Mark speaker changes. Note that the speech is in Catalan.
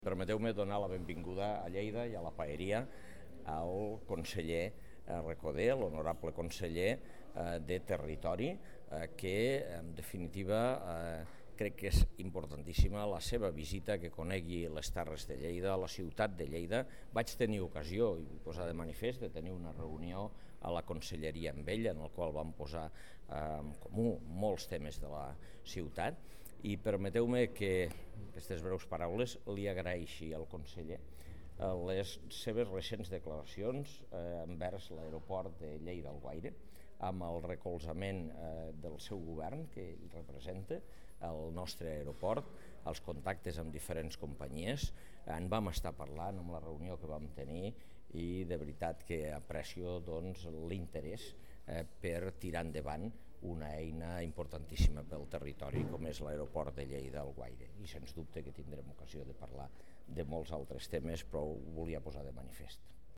Speaker 1: Permeteu-me donar la benvinguda a Lleida i a la paeria al conseller Recoder, l'honorable conseller de Territori, que en definitiva crec que és importantíssima la seva visita, que conegui les Terres de Lleida, la ciutat de Lleida. Vaig tenir ocasió, i vull posar de manifest, de tenir una reunió a la conselleria amb ell, en el qual vam posar en comú molts temes de la ciutat, i permeteu-me que aquestes breus paraules li agraeixi al conseller les seves recents declaracions envers l'aeroport de Lleida-Alguaire, amb el recolzament del seu govern que ell representa, el nostre aeroport, els contactes amb diferents companyies. En vam estar parlant amb la reunió que vam tenir i de veritat que aprecio l'interès per tirar endavant una eina importantíssima pel territori com és l'aeroport de Lleida-Alguaire. I sens dubte que tindrem ocasió de parlar de molts altres temes, però ho volia posar de manifest.